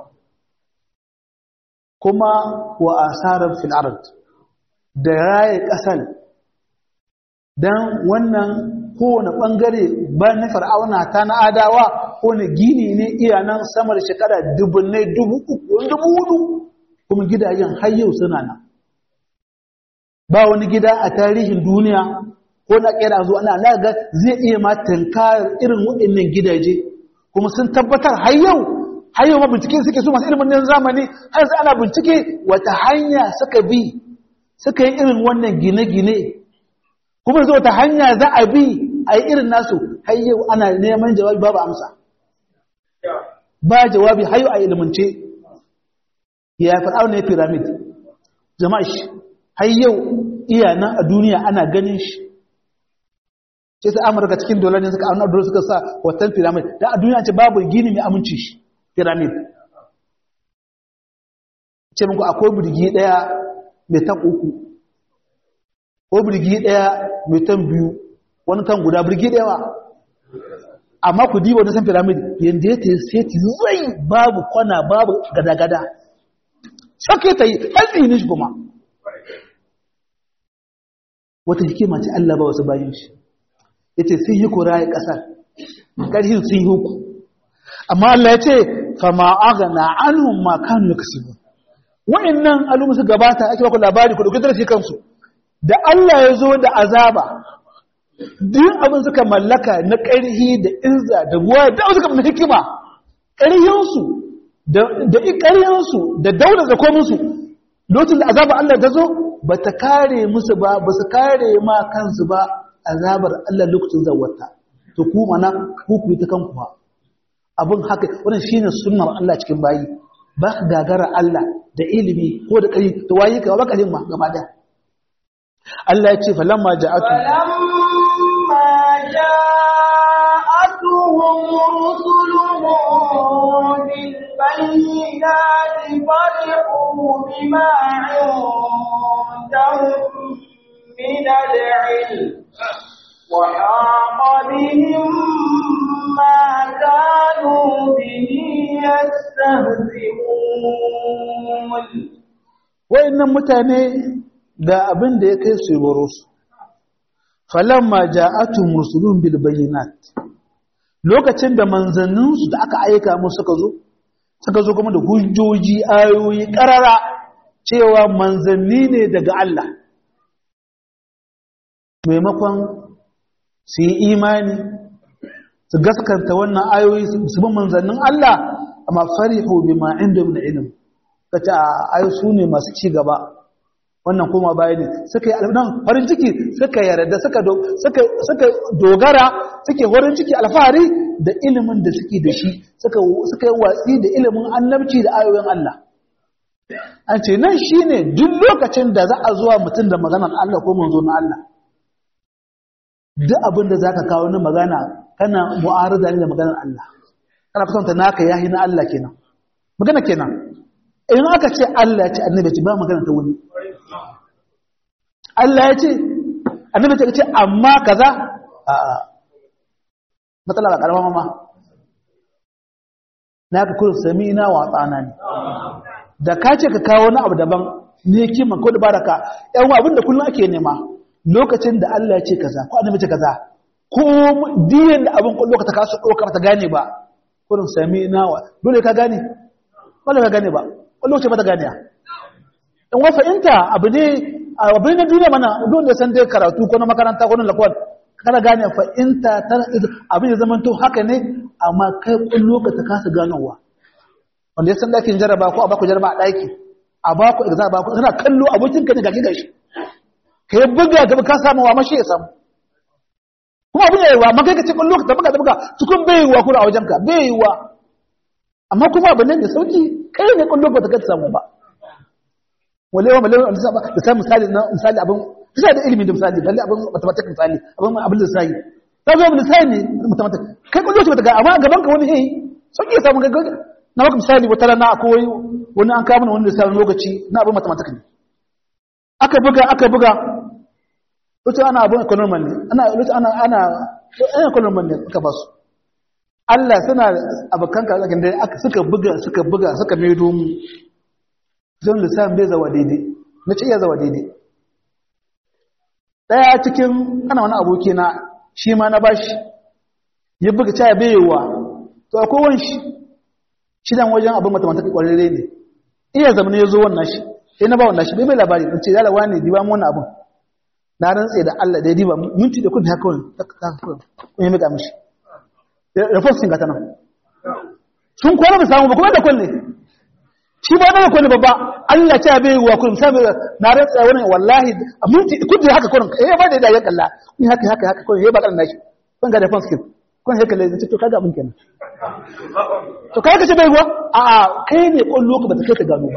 kuma wa asaran fil ard da raye ƙasar dan wannan kowane ɓangare ba na far'auna ta na adawa kowane gini ne iya nan sama da shekara dubunnai dubu uku dubu hudu ko kuma gidajen har yau suna nan ba wani gida a tarihin duniya ko na kera zuwa ana na ga zai iya ma tankar irin waɗannan gidaje kuma sun tabbatar har yau har yau ma bincike suke su masu ilimin zamani har sai ana bincike wata hanya suka bi suka yi irin wannan gine-gine kuma yanzu wata hanya za a bi a yi irin nasu har yau ana neman jawabi babu amsa ba jawabi har yau a ilimance ya fir'aun ne pyramid jama'a shi har yau iya nan a duniya ana ganin shi sai sai amurka cikin dolar ne suka auna dolar suka sa watan pyramid da a duniya ce babu gini mai aminci shi pyramid ce muku akwai birgi daya mai tan uku ko birgi daya mai tan biyu wani tan guda birgi daya ba amma ku diba wani san pyramid yanda ya tayi sai ti zai babu kwana babu gada-gada sake ta yi hatsi ne shi kuma wata hikima ce Allah ba wasu bayan shi yace sun yi kuraye kasar karhin sun yi huku amma Allah ya ce fama aghna anhum ma kanu yaksubun wa'annan alumu su gabata ake baku labari ku dauki darasi kansu da Allah ya zo da azaba duk abin suka mallaka na ƙarhi da izza da ruwa da suka mallaka hikima ƙarhin su da da ƙarhin su da daular da komin su lokacin da azaba Allah ta zo bata kare musu ba ba su kare ma kansu ba azabar Allah lokacin zawata to ku mana ku ku ta kanku ba abin haka wannan shine sunnar Allah cikin bayi ba ka gagara Allah da ilimi ko da kai to wayi ka ba kalin ma gaba da Allah ya ce falamma ja'atu falamma ja'atuhum rusuluhum bil bayyinati farihu bima 'indahum min al-'ilm وحاق بهم ما كانوا به يستهزئون وإنما mutane ga abin da ya kai su baro su falamma ja'atuhum rusuluhum bil bayyinat lokacin da manzannin su da aka aika musu suka zo suka zo kuma da hujjoji ayoyi karara cewa manzanni ne daga Allah maimakon su yi imani su gaskanta wannan ayoyi su bin manzannin Allah amma farihu bima inda min ilm kace ayo su ne masu ci gaba wannan kuma baya ne suka yi alfarin farin ciki suka yarda suka suka suka dogara suke farin ciki alfahari da ilimin da suke da shi suka suka yi watsi da ilimin annabci da ayoyin Allah an ce nan shine duk lokacin da za a zuwa mutum da maganar Allah ko manzo na Allah duk abin da za ka kawo na magana kana mu'arada ne da maganar Allah kana kusanta naka yahi na Allah kenan magana kenan in aka ce Allah ya ce annabi ce ba magana ta wani Allah ya ce annabi ce amma kaza a a matsala ba karama ma naka kullu sami'na wa ata'na ne da ka ce ka kawo wani abu daban ne kima ko da baraka yan abin da kullun ake nema lokacin da Allah ya ce kaza ko annabi ce kaza ko diyan da abin kullu ka ta kasu doka ta gane ba kullun sami'na wa dole ka gane wala ka gane ba kullu ce ba ta gane in wa fa'inta abu ne abu ne duniya mana dole san dai karatu ko na makaranta ko na lakwal kana gane fa'inta abin da zaman to haka ne amma kai kullu ka ta kasa ganowa wanda ya san dakin jaraba ko a baku jaraba a daki a baku exam ba ku kana kallo abokin ka ne gaki gashi ka yi buga gaba ka samu wa mashi ya samu kuma abin yayi wa makai ka ce kullu ka buga da buga tukun bai wa kura a wajenka bai wa amma kuma abin ne da sauki kai ne kullu ba ta ka samu ba wale wa malawa da sai misali na misali abin kisa da ilimi da misali balle abin mathematics misali abin abin da sai ta zo misali ne mathematics kai kullu ba ta ga amma gaban ka wani eh sauki ya samu ga na maka misali wata rana akwai wani an kawo mana wani lissafin lokaci na abin mathematics ne aka buga aka buga wato ana abin economy ne ana ana ana ana economy ne aka ba su Allah suna abakan ka zakin da aka suka buga suka buga suka maido mu zan lissafin bai zawa daidai na ce iya zawa daidai daya cikin ana wani aboki na shi ma na bashi ya buga caya bayewa to akwai wani shi shidan wajen abin mathematics kwararre ne iya zamani ya zo wannan shi sai na ba wannan shi bai mai labari in ce ya lawa ne diba mu wannan abun na rantse da Allah da ya diba minti da kun haka wani kun yi mika mishi report sun gata nan sun kwana ba samu ba kuma da kunne shi ba da kunne babba Allah ta bai wa kun sai na rantse wani wallahi a minti kun da haka kun eh ba da da ya kalla ni haka haka haka kun eh ba kan nashi kun ga da report skin kun haka lai to kaga abun kenan to kai ka ce bai wa a a kai ne kullu ka ba ta kai ka gano ba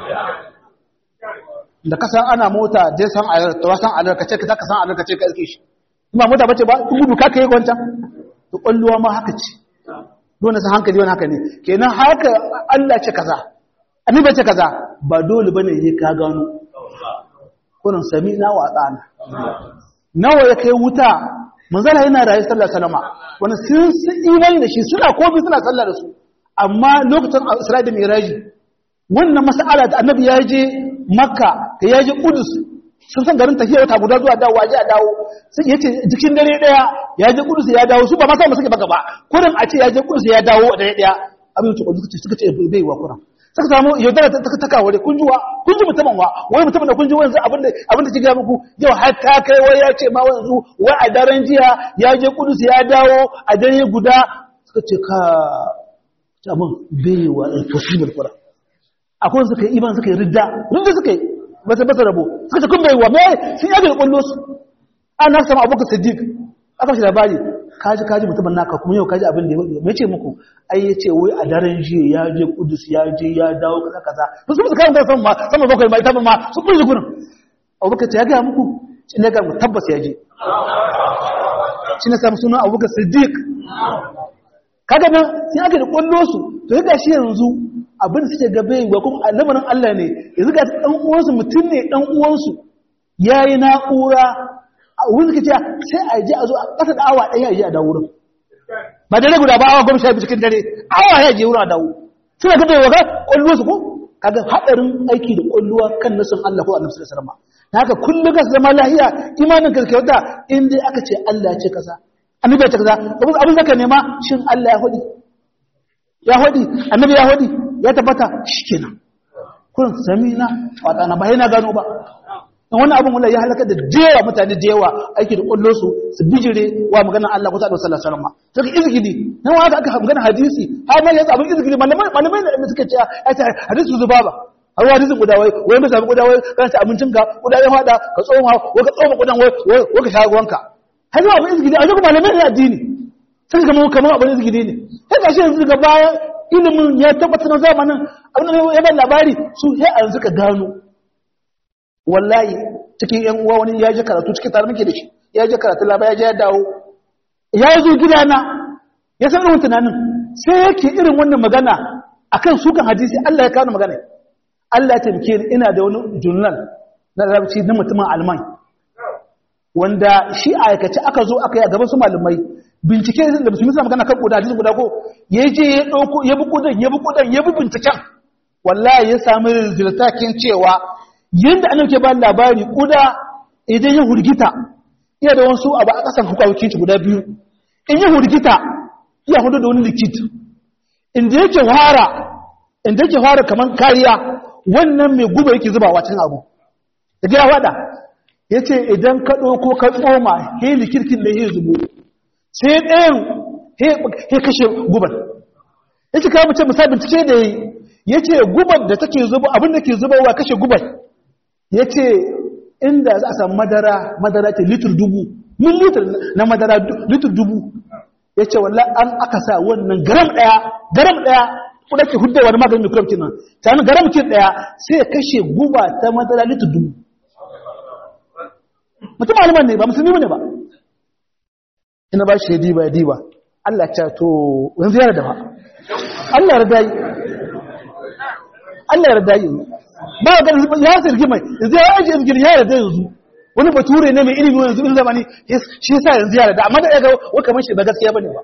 da ka san ana mota dai san a to san a ka ce ka san a ka ce ka iske shi kuma mota bace ba kun gudu ka kai wancan to kulluwa ma haka ce dole san hankali wani haka ne kenan haka Allah ce kaza annabi ce kaza ba dole bane yi ka gano kullun sami'na wa ata'na nawa ya kai wuta manzala yana rayu sallallahu alaihi wasallam wani sun sun imani da shi suna kobi suna sallah da su amma lokacin Isra'i da Mi'raj wannan mas'ala da annabi ya je Makka da ya je Qudus sun san garin tafiya wata guda zuwa dawo waje a dawo sai yace jikin dare daya ya je Qudus ya dawo su ba ma sai mu suke baka ba kurin a ce ya je Qudus ya dawo da daya abin to suka ce suka ce bai wa kuran suka samu yaudara ta ta kaware kun ji wa kun ji mutumin wa wai mutumin da kun ji wanzu abinda abinda ki ga muku yau har ta kai wai ya ce ma wanzu wai a daren jiya ya je Qudus ya dawo a dare guda suka ce ka tamun bai wa possible kuran akwai suka yi iman suka yi ridda ridda suka yi bata bata rabo suka ce kun bai wa mai sun yaga da kullu su ana sama Abubakar Siddiq aka shi labari kaji kaji mutumin naka kuma yau kaji abin da ya mai ce muku ai yace wai a daren jiya ya je Kudus ya je ya dawo kaza kaza to su suka kan san ma sama bakwai mai tabbama ma su kun gurin Abubakar ta ga muku shi ne ga tabbas ya je shi ne samu sunan Abubakar Siddiq kaga nan sai aka da kullu su to ga shi yanzu abin da suke gabe wa kuma lamarin Allah ne yanzu ga dan uwansu mutum ne dan uwansu yayi na'ura wanda kace sai a je a zo a kasa da awa ɗaya a je a dawo wurin ba dare guda ba awa goma sha biyu cikin dare awa ya je wurin a dawo suna gabe wa kullu su ko kaga hadarin aiki da kulluwa kan nasin Allah ko Annabi sallallahu alaihi wasallam haka kullu ka zama lahiya imanin ka kai wata in dai aka ce Allah ya ce kaza annabi ya ce kaza abin zaka nema shin Allah ya hudi ya hudi annabi ya hudi ya tabbata shikenan kun samina wata na bayana gano ba dan wannan abin wallahi ya halaka da jewa mutane da yawa aiki da kullo su su bijire wa maganar Allah ko sallallahu alaihi wasallam to izgidi nan wanda aka magana hadisi har ma yanzu abin izgidi malamai malamai da suka ce ai hadisi zubaba har hadisin guda wai wai ba samu guda wai kan ci abincin ka guda ya fada ka tsoma wai ka tsoma gudan wai wai ka shago wanka har abin izgidi a kuma malamai da addini sai ga mu kamar abin izgidi ne sai gashi yanzu ga baya ilimin ya tabbatar da zamanin abin da ya ban labari su sai an suka gano wallahi cikin yan uwa wani ya je karatu cikin tare muke da shi ya je karatu laba ya je ya dawo ya zo gidana ya san irin tunanin sai yake irin wannan magana akan sukan hadisi Allah ya kawo magana Allah ya taimake ni ina da wani journal na larabci na mutumin Alman wanda shi a aikace aka zo aka yi a gaban su malamai bincike da musulmi suna magana kan koda hadisi guda ko ya je ya dauko ya bi kodan ya bi kodan ya bi binciken wallahi ya samu resultakin cewa yanda annabi ke ba labari kuda idan ya hurgita iya da wasu abu a kasan hukawokin shi guda biyu in ya hurgita iya hudu da wani likit inda yake fara inda yake fara kaman kariya wannan mai guba yake zubawa cikin abu da gida wada yace idan ka dauko ka tsoma he likirkin da yake zubo sai ɗayan he kashe guban yace kai mu ce musabin cike da yace guban da take zubo abin da ke zubawa kashe guban ya ce inda za a samu madara madara ce litir dubu min litir na madara litir dubu ya ce wallah an aka sa wannan garam daya garam daya kuda ke hudawa da maganin microbe kinan ta hannun garam kin daya sai ya kashe guba ta madara litir dubu mutum aliman ne ba musulmi ne ba ina ba shi ya diba ya diba Allah ce to yanzu ya rada ba Allah ya rada yi Allah ya rada yi ba ga ya sirgi mai yanzu ya aje sirgi ya rada yanzu wani bature ne mai ilimi yanzu in zamani shi yasa yanzu ya rada amma da ga wa kamar shi ba gaskiya bane ba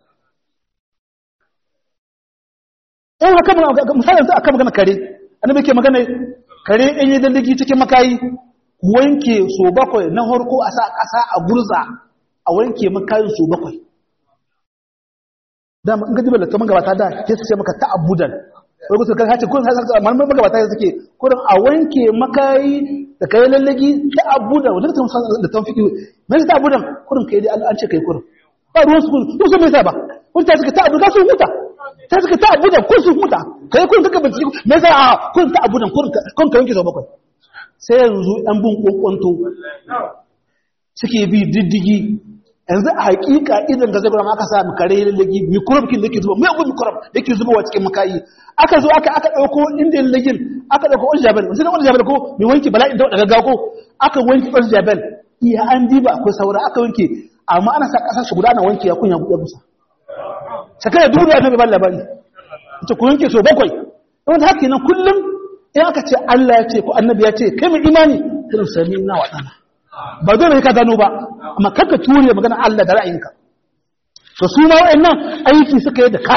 eh haka misalin sai aka magana kare annabi ke magana kare in yi dalligi cikin makayi wanke so bakwai na harko a sa kasa a gurza a wanke makayin so bakwai da in ga dibala ta magabata da ke ce maka ta'abudan wai ku suka hace kun haka malaman magabata suke kurin a wanke makayi da kai lallagi ta abuda wanda ta da tawfiki me ta abudan kurin kai dai an ce kai kurin ba ruwan su kun su me yasa ba kun ta suka ta abuda su huta ta suka ta abudan kun su huta kai kun kaka bincike me yasa a kun ta abudan kun kun ka wanke zo bakwai sai yanzu dan bin kokonto suke bi diddigi yanzu a hakika idan ga zagara aka sa kare lallagi microbe da ke zuba mai abu microbe da ke zuba wa cikin makayi aka zo aka aka dauko inda lallagin aka dauko oljabel sai da oljabel ko mai wanki bala'in da daga ko aka wanki oljabel iya an diba akwai saura aka wanke amma ana sa kasar shi guda na wanki ya kunya guda musa saka da duniya ta bai labari ita ku wanke so bakwai don haka nan kullum in aka ce Allah ya ce ko annabi ya ce kai mai imani kullum sami na wadana ba dole ka gano ba amma kanka ture magana Allah da ra'ayinka to su ma wayannan aiki suka yi da ka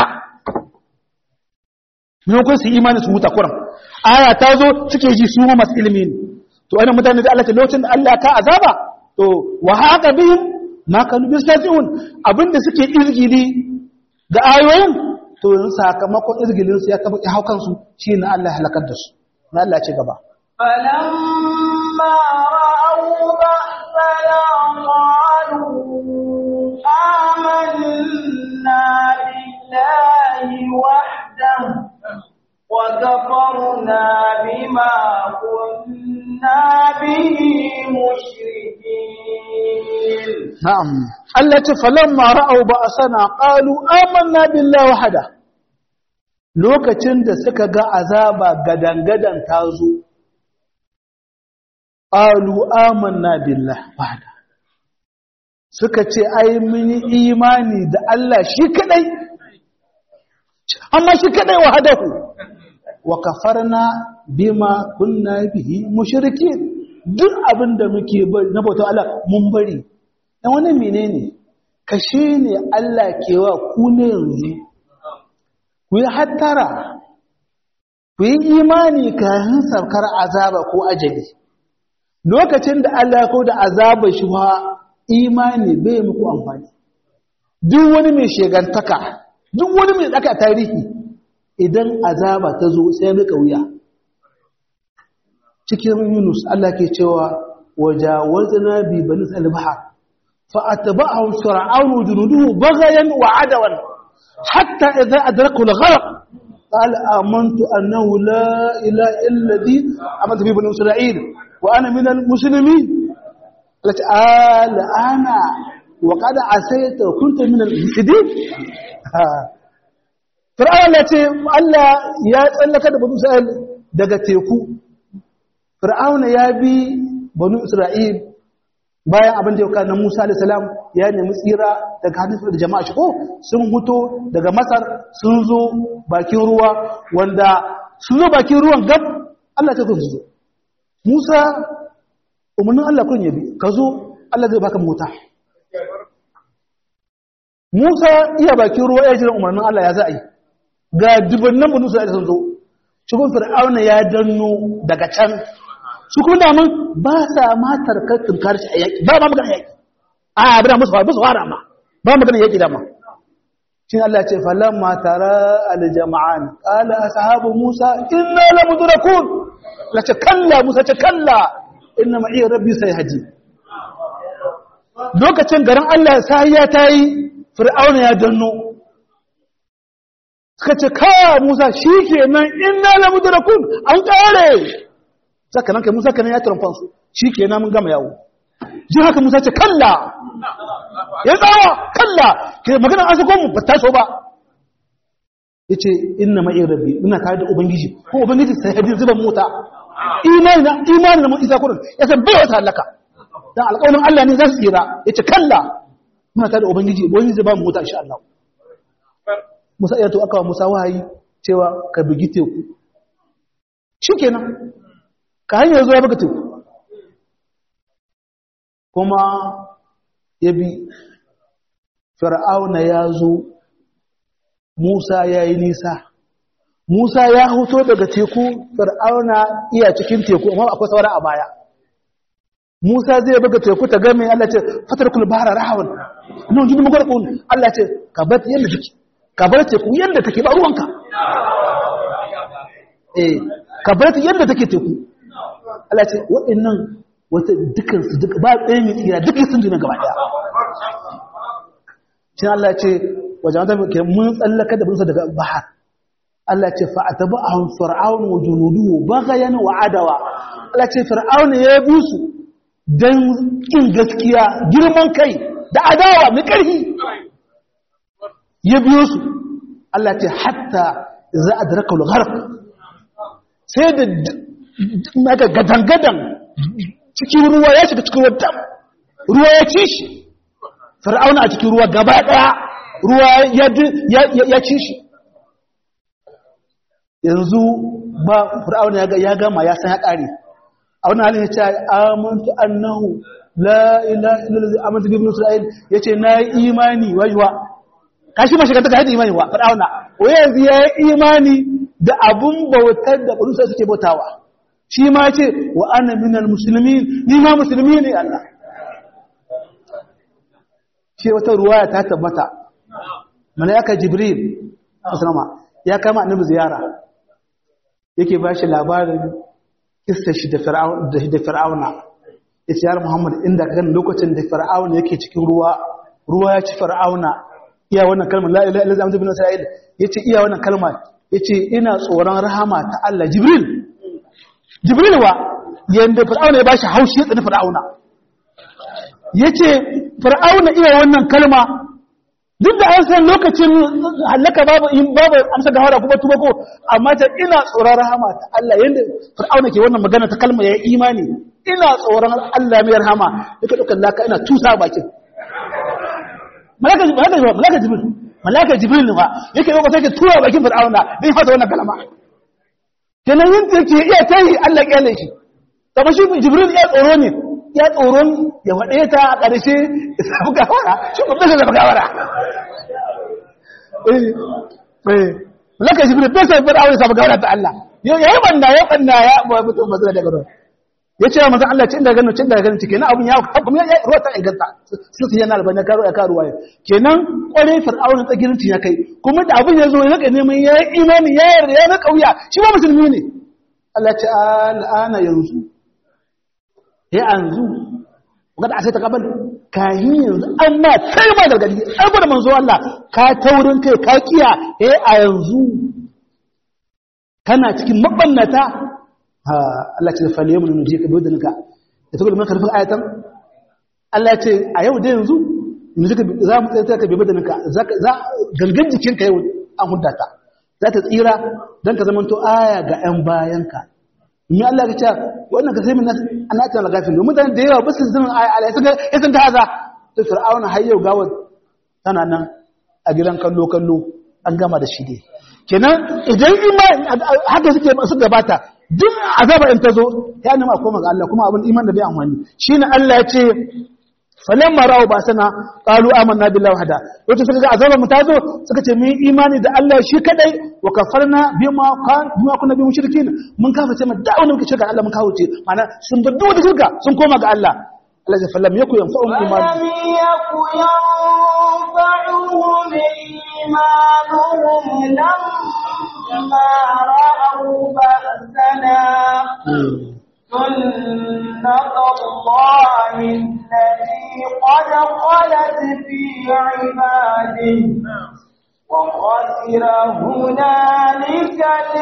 mun kun su imani su huta kuran aya ta zo suke ji su ma masu ilimi ne to wannan mutane da Allah ta lokacin da Allah ka azaba to wa haqa bihim ma kanu bistazi'un abinda suke izgili da ayoyin to sakamakon izgilin su ya taba haukan su shine Allah halakar da su na Allah ce gaba فلما رأوا بأسنا قالوا آمنا بالله وحده وكفرنا بما كنا به مشركين. نعم التي فلما رأوا بأسنا قالوا آمنا بالله وحده lokacin da suka ga azaba gadangadan ta zo qalu amanna billah wahda suka ce ai mun yi imani da Allah shi kadai amma shi kadai wahdahu wa kafarna bima kunna bihi mushrikin duk abinda muke bari na bauta Allah mun bari dan wannan menene kashe ne Allah kewa ku ne yanzu ku yi hattara ku yi imani kafin saukar azaba ko ajali lokacin da Allah ko da azaba shi wa imani bai muku amfani duk wani mai shegantaka duk wani mai tsaka tarihi idan azaba ta zo sai muka wuya cikin Yunus Allah ke cewa wajawazna bi bani al-bahr fa atba'ahum fir'aunu junuduhu baghayan wa adawan hatta idha adraku al-gharq قال آمنت أنه لا إله إلا الذي آمنت به بني إسرائيل وأنا من المسلمين قالت الآن وقد عصيت وكنت من المفسدين فرعون التي الله يا تسألك بني إسرائيل daga teku fir'aun ya bi banu isra'il bayan abin da ya kana Musa alayhi salam ya nemi tsira daga hannun da jama'a shi ko sun huto daga Masar sun zo bakin ruwa wanda sun zo bakin ruwan gab Allah ta kun zo Musa umarnin Allah kun yabi ka zo Allah zai baka mota Musa iya bakin ruwa ya jira umarnin Allah ya za a yi ga dubannan banu Isra'ila sun zo shigon fir'auna ya danno daga can su kuma da mun ba sa matar kattun karshe a yaki ba ma magana yaki a abin musu ba su fara ma ba magana yaki da ma shi Allah ya ce falamma tara al-jama'an qala ashabu Musa inna la mudrakun la ta kalla Musa ta kalla inna ma'i rabbi sayhaji lokacin garin Allah sai ya tayi fir'auna ya danno suka ce kawo Musa shi ke nan ina na mudarakun an ƙare saka nan kai Musa kanan ya taron fansu shi ke nan mun gama yawo ji haka Musa ce kalla ya tsawa kalla ke magana an sako mu ba ta so ba ya ce ina ma'i rabbi ina tare da ubangiji ko ubangiji sai hadin zuban mota imani na imani na mun isa kurin ya san bai wata halaka dan alƙawarin Allah ne za su tsira ya ce kalla muna tare da ubangiji ubangiji zai ba mu mota insha Allah Musa ya to aka wa Musa wahayi cewa ka bugi teku shikenan ka hanyar zuwa buga teku kuma ya bi fir'auna ya zo Musa ya yi nisa Musa ya hoto daga teku fir'auna iya cikin teku amma akwai saura a baya Musa zai buga teku ta game Allah ce fatarkul bahra rahawan nan jibi magwarkun Allah ce ka bar yanda take ka bar teku yanda take ba ruwanka eh ka bar ta yadda take teku Allah ce waɗannan wata dukan su duka ba ɗaya mai tsira duka sun duna gaba daya shin Allah ce wajen wata ke mun tsallaka da bunsa daga bahar Allah ce fa atabahum fir'aun wa junuduhu baghayan wa adawa Allah ce fir'aun ya busu dan kin gaskiya girman kai da adawa mai karfi ya biyo su Allah ce hatta za adraka al-gharq sai da maka gadangadan cikin ruwa ya shiga cikin ruwa ruwa ya ci shi fir'auna a cikin ruwa gaba daya ruwa ya ya ci shi yanzu ba fir'auna ya gama ya san ya kare a wannan halin ya ce amantu annahu la ilaha illallah amantu bi ibn isra'il yace na yi imani wajwa kashi mashi kanta ka yi imani wa fir'auna wai yanzu ya yi imani da abun bautar da bulusa suke bautawa shi ma ce wa ana minal muslimin ni ma musulmi ne Allah shi wata ruwaya ta tabbata malaika jibril asrama ya kama annabi ziyara yake ba shi labarin kissa shi da fir'auna da fir'auna yace ya Muhammad inda kan lokacin da fir'auna yake cikin ruwa ruwa ya ci fir'auna iya wannan kalmar la ilaha illallah ibn isra'il yace iya wannan kalmar yace ina tsoron rahama ta Allah jibril jibril wa yanda fir'auna ya bashi haushi ya tsani fir'auna yace fir'auna iya wannan kalma duk da an san lokacin halaka babu in babu amsa da hawara kuma tuba ko amma ta ina tsoron rahama ta Allah yanda fir'auna ke wannan magana ta kalma yayi imani ina tsoron Allah mai rahama yake dukan laka ina tusa bakin malaka malaka malaka jibril malaka jibril ne fa yake yau sai ke tura bakin fir'auna dai fata wannan kalma kenan yin take iya tayi Allah kyale shi kuma shi jibril ya tsoro ne ya tsoron ya wade ta a ƙarshe ya samu gawara shi kuma bai samu gawara eh eh malaka jibril bai samu fir'auna ya samu gawara ta Allah yayi banda ya banda ya mutum ba zai daga ruwa ya ce manzon Allah cin da ganin cin da ganin kenan abun ya kuma ya ruwa ta inganta su su yana albana karo ya karuwa kenan kware fir'auna tsagirin ya kai kuma da abun ya zo ya rika neman ya imani ya yarda ya na kauya shi ba musulmi ne Allah ce al'ana yanzu ya anzu kada a sai ta kabal kahin yanzu amma sai ma da gadi ai da manzo Allah ka taurin kai ka kiya eh a yanzu kana cikin mabannata ha Allah ce fa liyamun nuji ka dodin ka da tabbata maka rufin ayatan Allah ce a yau da yanzu nuji ka za mu tsaya ka bi badanin ka za gangan jikin ka yau an huddata za ta tsira dan ka zamanto aya ga ƴan bayanka in Allah ya ce wannan ka sai min nas anata la gafil mutane da yawa basu zaman aya Allah sai ya san ta haza to fir'auna har yau gawa tana nan a gidan kallo kallo an gama da shi dai kenan idan imani haka suke su gabata duk azaba in tazo ya nima koma ga Allah kuma abin iman da bai amfani shine Allah ya ce falamma ra'u ba sana qalu amanna billahi wahda wato suka ga azaba mu tazo suka ce mun imani da Allah shi kadai wa kafarna bima kan bima kunna bi mushrikin mun kaface mu da wani muke shirka Allah mun kawo ce mana sun bar duk da shirka sun koma ga Allah Allah ya fallam yaku yanfa'u iman yaku yanfa'uhum imanuhum lamma ra'u ba'sana سنة الله التي قد خلت في عباده وخسر هنالك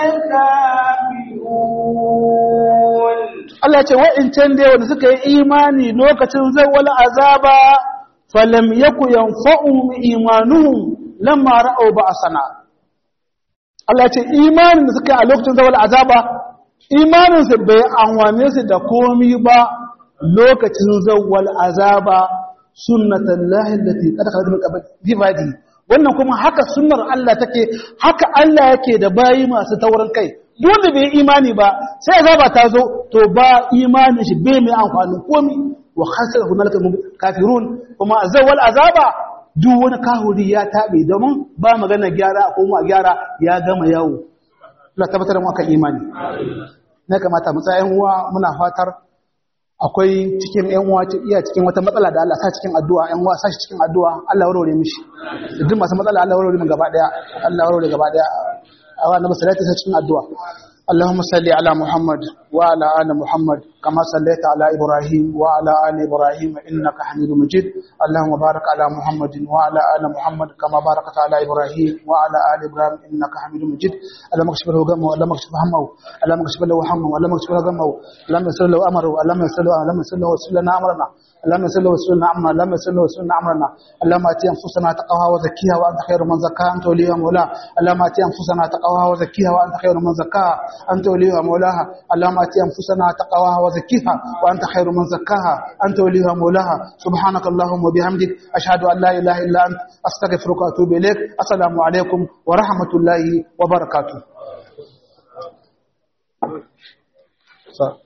الكافرون Allah ce wa'incan da wanda suka yi imani lokacin zawwal azaba falam yaku yanfa'uhum imanuhum lamma ra'u ba'sana Allah ce imanin da suka yi a lokacin zawwal azaba imaninsu bai anwane su da komi ba lokacin zawwal azaba sunnatan lahi allati qad khalat min qabl ibadi wannan kuma haka sunnar Allah take haka Allah yake da bayi masu taurin kai dole bai imani ba sai azaba ta zo to ba imanin shi bai mai amfani komi wa khasara hunalika kafirun kuma zawwal azaba duk wani kahuri ya tabe domin ba magana gyara ko mu a gyara ya gama yawo Allah tabbatar mu akan imani na kamata mu tsayan uwa muna fatar akwai cikin ƴan uwa iya cikin wata matsala da Allah sa cikin addu'a ƴan uwa sa shi cikin addu'a Allah warware mishi duk masu matsala Allah warware mu gaba daya Allah warware gaba daya awa na masalati sa cikin addu'a اللهم صل على محمد وعلى آل محمد كما صليت على إبراهيم وعلى آل إبراهيم إنك حميد مجيد اللهم بارك على محمد وعلى آل محمد كما باركت على إبراهيم وعلى آل إبراهيم إنك حميد مجيد اللهم اكشف له غمه اللهم اكشف همه اللهم اكشف له همه اللهم اكشف له غمه اللهم يسر له أمره اللهم يسر له اللهم يسر له ويسر لنا أمرنا اللهم يسر له ويسر لنا أمرنا اللهم يسر له ويسر لنا أمرنا اللهم آتي أنفسنا تقواها وزكيها وأنت خير من زكاها أنت وليها مولاها اللهم آتي أنفسنا تقواها وزكيها وأنت خير من زكاها أنت وليها مولاها اللهم آتي أنفسنا تقواها وزكيها وأنت خير من زكاها أنت وليها مولاها سبحانك اللهم وبحمدك أشهد أن لا إله إلا أنت أستغفرك وأتوب إليك السلام عليكم ورحمة الله وبركاته.